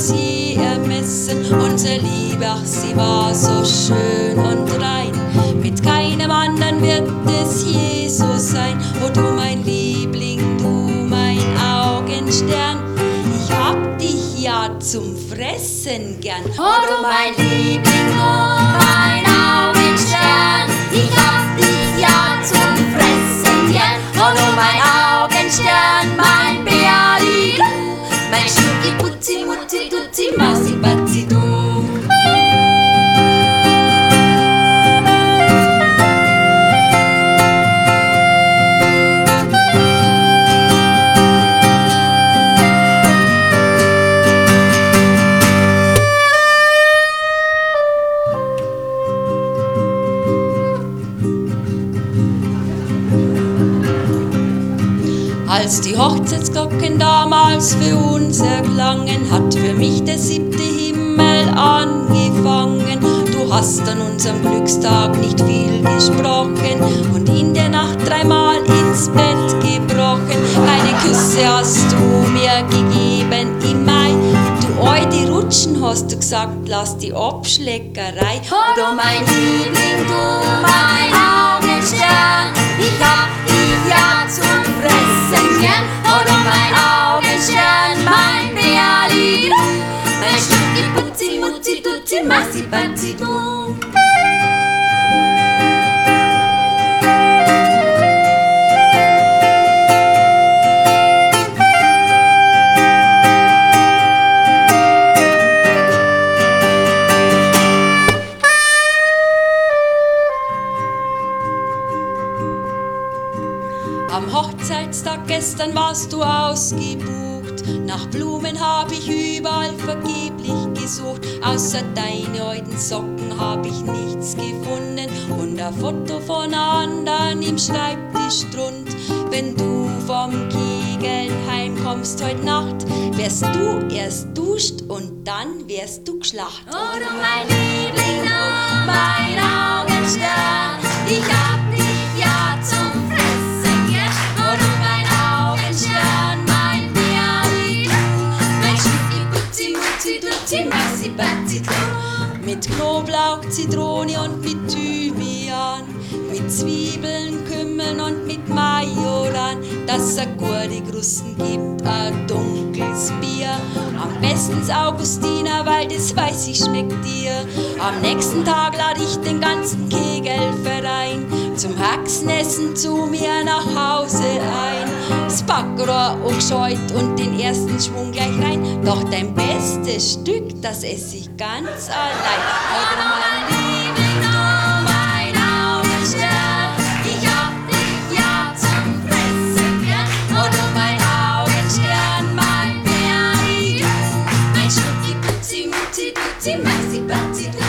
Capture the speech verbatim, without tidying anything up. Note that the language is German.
niemals je ermessen. Unsere Liebe, ach, sie war so schön und rein. Mit keinem anderen wird es je so sein. Oh du mein Liebling, du mein Augenstern, ich hab dich ja zum Fressen gern. Oh du mein Liebling, du mein Augenstern, ich hab dich ja zum Fressen gern. Oh du mein Augenstern, mein Beali, mein Schnucki Putzi Mutti Tutzi Mausi Batzi du. Als die Hochzeitsglocken damals für uns erklangen, hat für mich der siebte Himmel angefangen. Du hast an unserem Glückstag nicht viel gesprochen und in der Nacht dreimal ins Bett gebrochen. Keine Küsse hast du mir gegeben im Mai. Du Eudi rutschen hast du gesagt, lass die Abschleckerei. Oh du mein Liebling, du mein Augenstern, ich hab dich ja zum Fressen gern. Oh du mein Augenstern, mein Beali, mein Schnucki Putzi Mutzi Tutzi Massi Batzi du. Am Hochzeitstag gestern warst du ausgebucht. Nach Blumen hab ich überall vergeblich gesucht. Außer deine alten Socken hab ich nichts gefunden und ein Foto von anderen im Schreibtisch drund. Wenn du vom Kegeln heimkommst heut Nacht, wärst du erst duscht und dann wärst du geschlacht. Oh du mein Liebling, du mein Augenstern, ich hab dich ja zum Fressen gern. Oh du mein Augenstern, mein Beali, mein Schnucki Putzi Mutzi Tutzi Massi Batzi du. Mit Knoblauch, Zitrone und mit Thymian, mit Zwiebeln, Kümmeln und mit Majoran, dass es gute Krusten gibt, ein dunkles Bier. Am besten das Augustiner, weil das weiß ich schmeckt dir. Am nächsten Tag lad ich den ganzen Kegelverein zum Haxenessen zu mir nach Hause ein. Das Backrohr angescheut und den ersten Schwung gleich rein. Doch dein bestes Stück, das ess ich ganz allein. Oh mein Liebling, du mein Augenstern, ich hab dich ja zum Fressen gern. Oh du mein Augenstern, mein Beali, mein Schnucki Putzi Mutzi Tutzi Massi Batzi du.